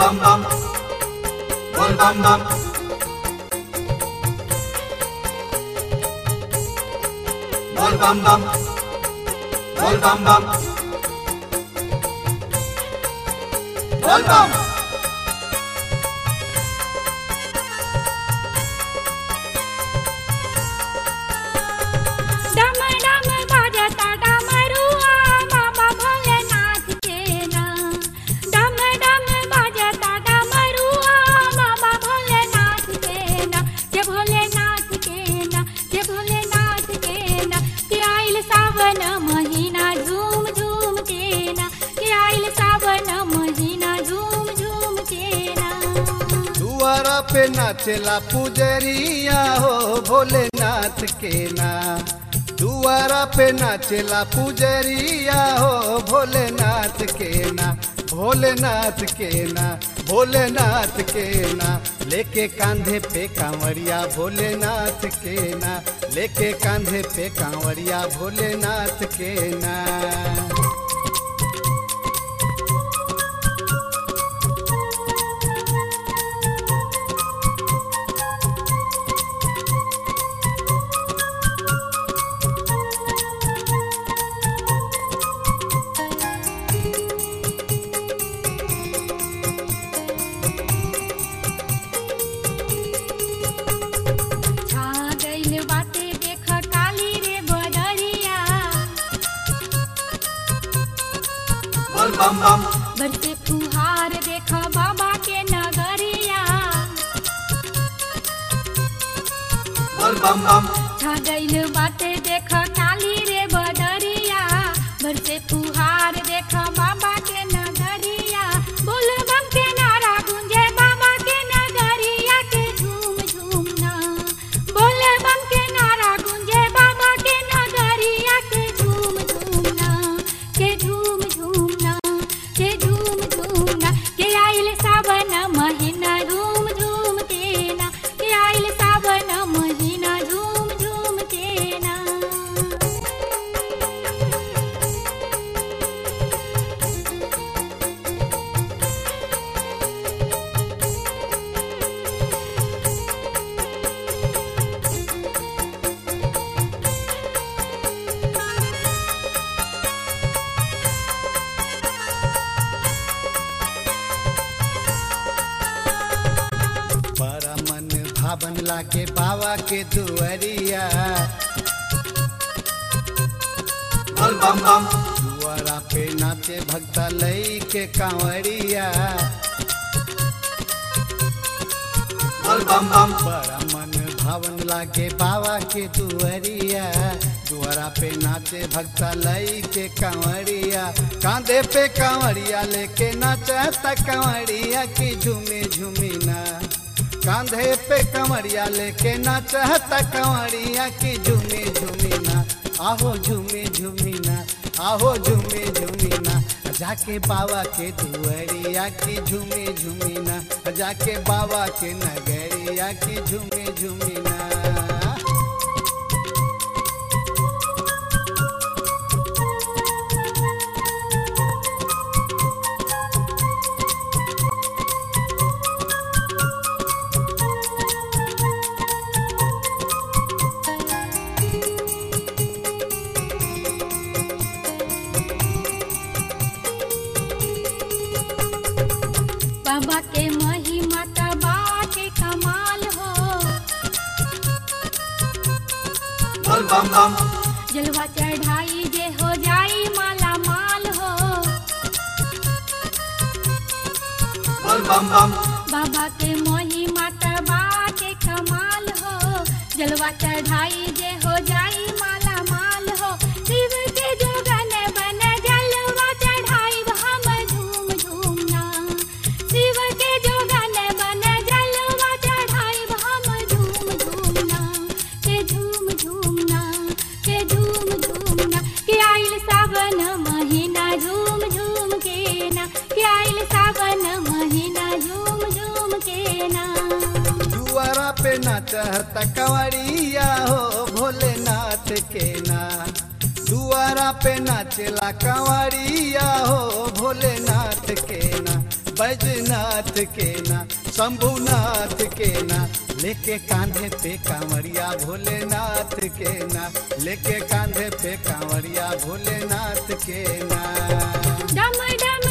bam bam, bol bam bam, bol bam bam, bol bam bam, bol bam. दुआरा पे नाचेला पुजरिया हो भोलेनाथ के ना, दुआरा पे नाचेला पुजरिया हो भोलेनाथ के ना, भोलेनाथ के ना, भोलेनाथ के ना, लेके कांधे पे कांवरिया भोलेनाथ के ना, लेके कांधे पे कांवरिया भोलेनाथ के ना। Bam bam, बरसे फुहार देखा बाबा के नगरिया, bol bam bam, छा गइल बाटे देखा काली रे बदरिया, बरसे फुहार देखा बाबा के नगरिया, बोल बम के नारा गूंजे बाबा के नगरिया के झूम झूमना, बोल बम के नारा गूंजे बाबा के नगरिया के झूम झूमना, के झूम झूमना, के झूम झूमना, के आइल सावन महीना झूम झूम के ना, के आइल सावन महीना झूम झूम के ना। बड़ा मन भावन लागे बाबा के दुआरिया, bol bam bam, दुआरा पे नाचे भक्ता लई के कांवरिया, bol bam bam, बड़ा मन भावन लागे बाबा के दुआरिया, दुआरा पे नाचे भक्ता लई के कांवरिया, कांधे पे कांवरिया लेके नाचता कांवरिया की झूमी झूमी ना, कांधे पे कांवरिया लेके नाचता कांवरिया की झूमी झूमी ना, आहो झूमी झूमी ना, आहो झूमी झूमी ना, जाके बाबा के दुआरिया की झूमी झूमी ना, जाके बाबा के नगरिया की झूमी झूमी ना। बाबा के महिमा तबा के कमाल हो, bol bam bam, जलवा चढ़ाई जे हो जाई माला माल हो, bol bam bam, बाबा के महिमा तबा के कमाल हो, जलवा चढ़ाई जे हो जाई माला माल हो, शिव के जोगन बन जलवा चढ़ाई हम झूम झूमना, शिव के जोगन बन जलवा चढ़ाई हम झूम झूमना, के झूम झूमना, के झूम झूमना, के आइल सावन महीना झूम झूम के ना, के आइल सावन महीना झूम झूम के ना। दुआरा पे नाचता कांवरिया हो भोलेनाथ के ना, दुआरा पे नाचेला कांवरिया हो भोलेनाथ के ना, बैजनाथ के ना शंभुनाथ के ना लेके कांधे पे कांवरिया भोलेनाथ के ना लेके कांधे पे कांवरिया भोलेनाथ के ना डम डम